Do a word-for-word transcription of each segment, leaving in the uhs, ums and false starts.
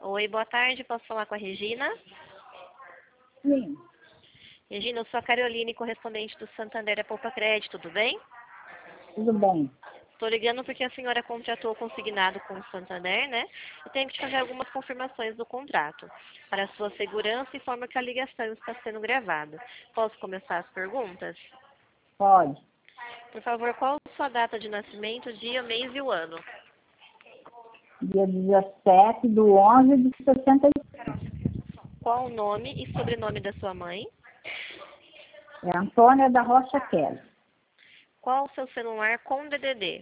Oi, boa tarde. Posso falar com a Regina? Sim, Regina, eu sou a Caroline, correspondente do Santander da Poupa Crédito, tudo bem? tudo bem. Estou ligando porque a senhora contratou consignado com o Santander, né? Eu tenho que te fazer algumas confirmações do contrato. Para a sua segurança, informa que a ligação está sendo gravada. Posso começar as perguntas? Pode. Por favor, qual a sua data de nascimento, dia, mês e o ano? Dia dezessete do onze de sessenta e cinco. Qual o nome e sobrenome da sua mãe? É Antônia da Rocha Kelly. Qual o seu celular com D D D?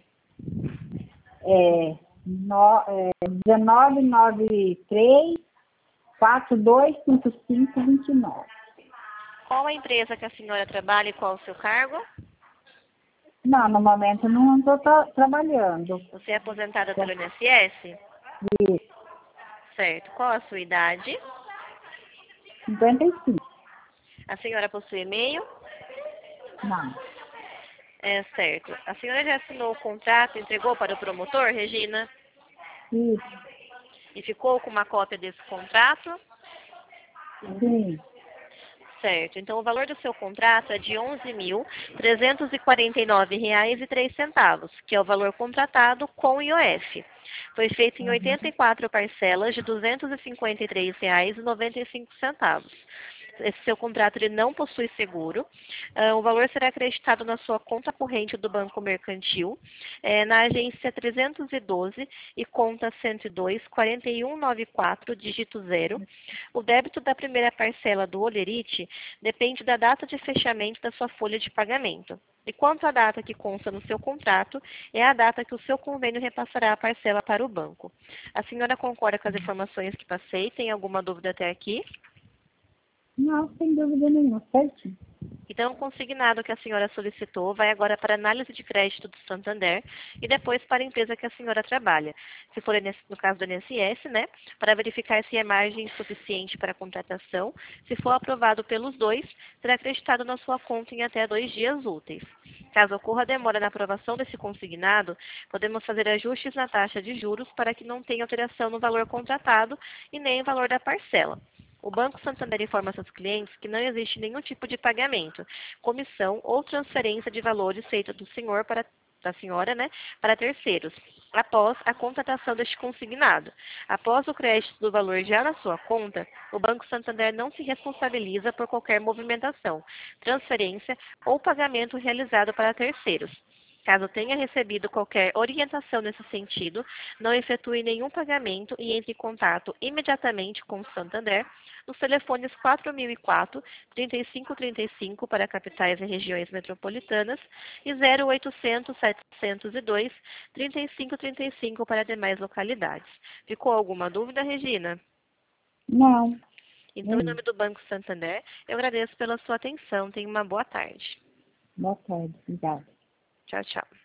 É, no, é dezenove noventa e três, quarenta e dois, cinquenta e cinco, vinte e nove. Qual a empresa que a senhora trabalha e qual o seu cargo? Não, no momento não estou tra trabalhando. Você é aposentada pelo I N S S? Isso, Certo. Qual a sua idade? cinquenta e cinco. A senhora possui e-mail? Não. É certo. A senhora já assinou o contrato e entregou para o promotor, Regina? Isso, E ficou com uma cópia desse contrato? sim. Certo. Então, o valor do seu contrato é de onze mil trezentos e quarenta e nove reais e três centavos, que é o valor contratado com I O F. Foi feito em Uhum. oitenta e quatro parcelas de duzentos e cinquenta e três reais e noventa e cinco centavos. Esse seu contrato ele não possui seguro. Ah, o valor será acreditado na sua conta corrente do Banco Mercantil, eh, na agência trezentos e doze e conta cento e dois, quarenta e um noventa e quatro, dígito zero. O débito da primeira parcela do Olerite depende da data de fechamento da sua folha de pagamento. E quanto à data que consta no seu contrato, é a data que o seu convênio repassará a parcela para o banco. A senhora concorda com as informações que passei? Tem alguma dúvida até aqui? Não, sem dúvida nenhuma, certinho. Então, o consignado que a senhora solicitou vai agora para análise de crédito do Santander e depois para a empresa que a senhora trabalha. Se for no caso do I N S S, né, para verificar se é margem suficiente para a contratação. Se for aprovado pelos dois, será acreditado na sua conta em até dois dias úteis. Caso ocorra demora na aprovação desse consignado, podemos fazer ajustes na taxa de juros para que não tenha alteração no valor contratado e nem no valor da parcela. O Banco Santander informa seus clientes que não existe nenhum tipo de pagamento, comissão ou transferência de valores feita do senhor para da senhora, né, para terceiros, após a contratação deste consignado. Após o crédito do valor já na sua conta, o Banco Santander não se responsabiliza por qualquer movimentação, transferência ou pagamento realizado para terceiros. Caso tenha recebido qualquer orientação nesse sentido, não efetue nenhum pagamento e entre em contato imediatamente com o Santander nos telefones quatro mil e quatro, trinta e cinco trinta e cinco para capitais e regiões metropolitanas e zero oitocentos, setecentos e dois, trinta e cinco trinta e cinco para demais localidades. Ficou alguma dúvida, Regina? Não, Então, em nenhuma. nome do Banco Santander, eu agradeço pela sua atenção. Tenha uma boa tarde. Boa tarde, obrigada. Tchau, tchau.